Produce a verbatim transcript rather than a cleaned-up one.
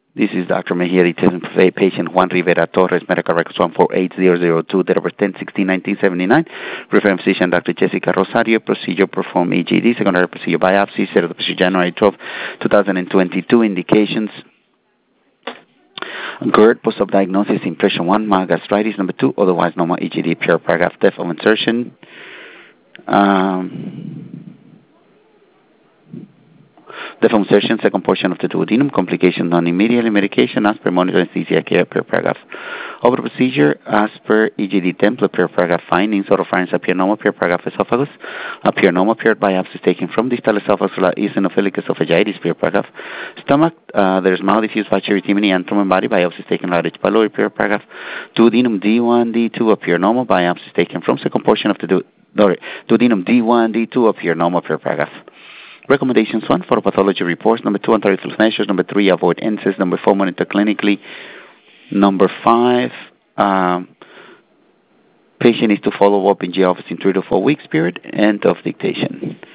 This is Doctor Mejia detailing patient Juan Rivera Torres, medical records one four eight zero zero two, date of birth ten sixteen nineteen seventy-nine. Referring physician Doctor Jessica Rosario. Procedure perform E G D. Secondary procedure biopsy. Set of the procedure January twelfth, twenty twenty-two. Indications: GERD, post-op diagnosis, impression one, mild gastritis. Number two, otherwise normal E G D, pure paragraph, depth of insertion. Um, depth of insertion, second portion of the duodenum, complication non immediately, medication as per monitor anesthesia care, pure paragraph. Over procedure as per E G D template, pure paragraph findings, oropharynx appear normal, pure paragraph esophagus, appear normal, pure biopsy taken from distal esophagus, eosinophilic esophagitis, pure paragraph. Stomach, uh, there's mild diffuse bacterioteminy and thrombin body, biopsies taken large H. pylori, pure paragraph. Duodenum D one, D two appear normal, biopsies taken from second portion of the du- duodenum D one, D two appear normal, pure paragraph. Recommendations: one, photopathology reports. Number two, anti-reflux measures. Number three, avoid N SAIDs. Number four, monitor clinically. Number five, um, patient is to follow up in G office in three to four weeks period. End of dictation.